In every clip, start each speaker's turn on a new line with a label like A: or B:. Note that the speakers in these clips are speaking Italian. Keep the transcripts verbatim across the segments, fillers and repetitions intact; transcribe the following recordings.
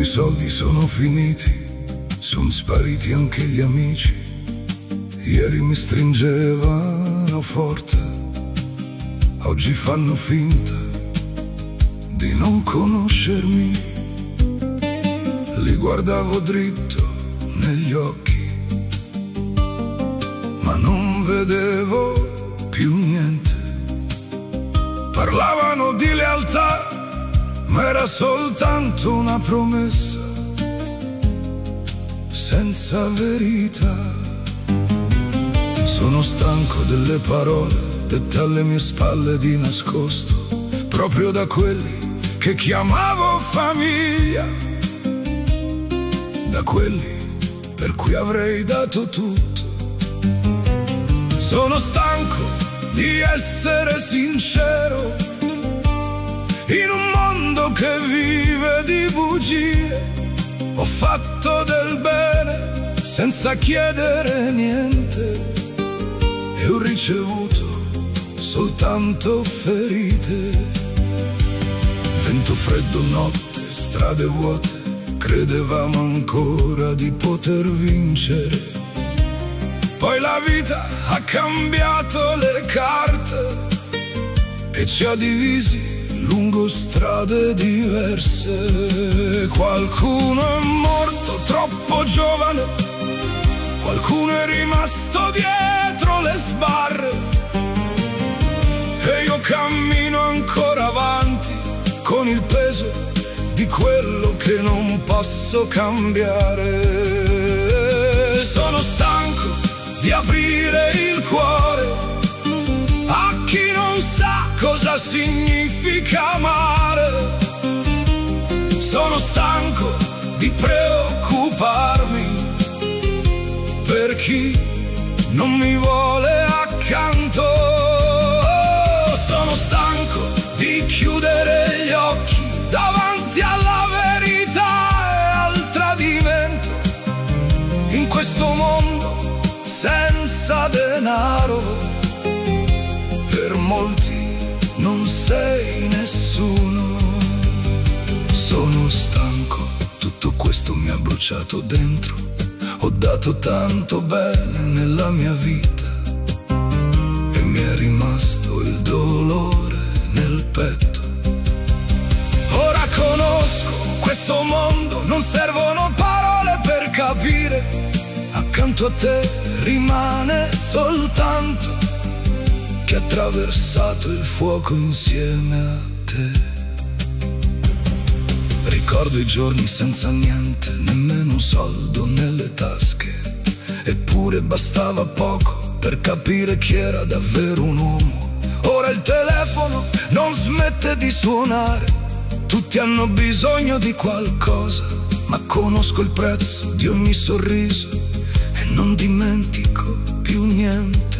A: soldi sono finiti, son spariti anche gli amici. Ieri mi stringevano forte, oggi fanno finta di non conoscermi. Li guardavo dritto negli occhi, ma non vedevo più niente. Parlavano di lealtà, ma era soltanto una promessa senza verità. Sono stanco delle parole dette alle mie spalle di nascosto, proprio da quelli che chiamavo famiglia, da quelli per cui avrei dato tutto. Sono stanco di essere sincero in un mondo che vive di bugie. Ho fatto del bene senza chiedere niente e ho ricevuto soltanto ferite. Vento freddo, notte, strade vuote, credevamo ancora di poter vincere. Poi la vita ha cambiato le carte e ci ha divisi lungo strade diverse. Qualcuno è morto troppo giovane, qualcuno è rimasto dietro le sbarre, e io cammino ancora avanti con il peso di quello che non posso cambiare. Sono stanco di aprire il cuore a chi non sa cosa significa amare. Sono stanco di preoccuparmi per chi non mi vuole accanto. Sono stanco di chiudere gli occhi davanti alla verità e al tradimento. In questo mondo senza denaro, per molti non sei nessuno. Sono stanco, tutto questo mi ha bruciato dentro. Ho dato tanto bene nella mia vita e mi è rimasto il dolore nel petto. Ora conosco questo mondo, non servono parole per capire. Accanto a te rimane soltanto che ha attraversato il fuoco insieme a te. Ricordo i giorni senza niente, nemmeno un soldo nelle tasche, eppure bastava poco per capire chi era davvero un uomo. Ora il telefono non smette di suonare, tutti hanno bisogno di qualcosa, ma conosco il prezzo di ogni sorriso e non dimentico più niente.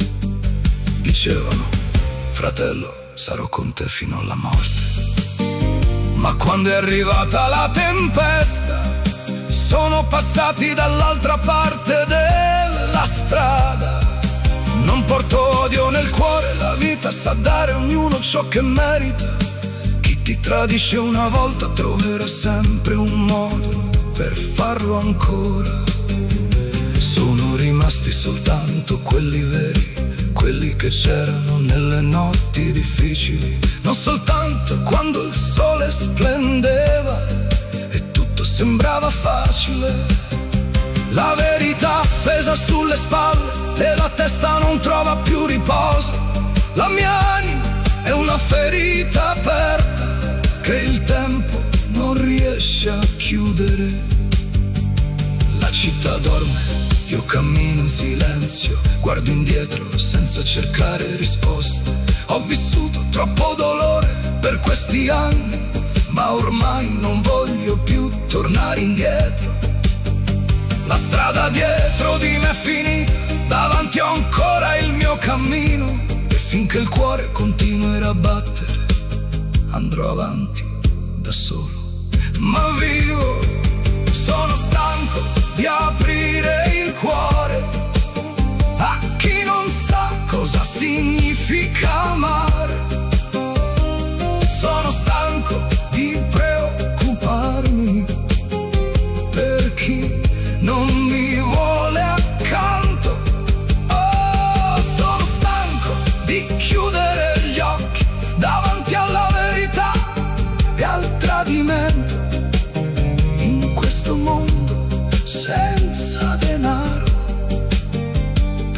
A: Dicevano, fratello, sarò con te fino alla morte. Ma quando è arrivata la tempesta, sono passati dall'altra parte della strada. Non porto odio nel cuore, la vita sa dare a ognuno ciò che merita. Chi ti tradisce una volta troverà sempre un modo per farlo ancora. Sono rimasti soltanto quelli veri, quelli che c'erano nelle notti difficili, non soltanto quando il sole splendeva e tutto sembrava facile. La verità pesa sulle spalle e la testa non trova più riposo. La mia anima è una ferita aperta che il tempo non riesce a chiudere. La città dorme, io cammino in silenzio, guardo indietro senza cercare risposte. Ho vissuto troppo dolore per questi anni, ma ormai non voglio più tornare indietro. La strada dietro di me è finita, davanti ho ancora il mio cammino, e finché il cuore continuerà a battere andrò avanti da solo. Ma vivo, sono stanco di aprire il cuore a chi non sa cosa significa amare. Sono stanco di preoccuparmi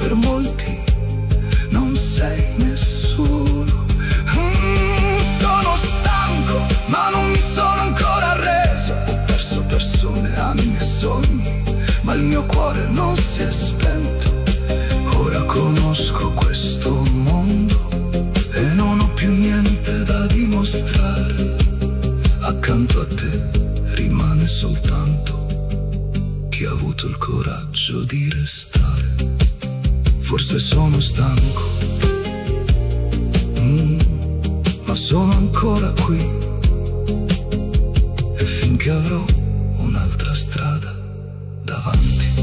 A: per molti non sei nessuno. mm, Sono stanco ma non mi sono ancora reso. Ho perso persone, anni e sogni, ma il mio cuore non si è spento. Ora conosco questo mondo e non ho più niente da dimostrare. Accanto a te rimane soltanto chi ha avuto il coraggio di restare. Forse sono stanco, mm, ma sono ancora qui, e finché avrò un'altra strada davanti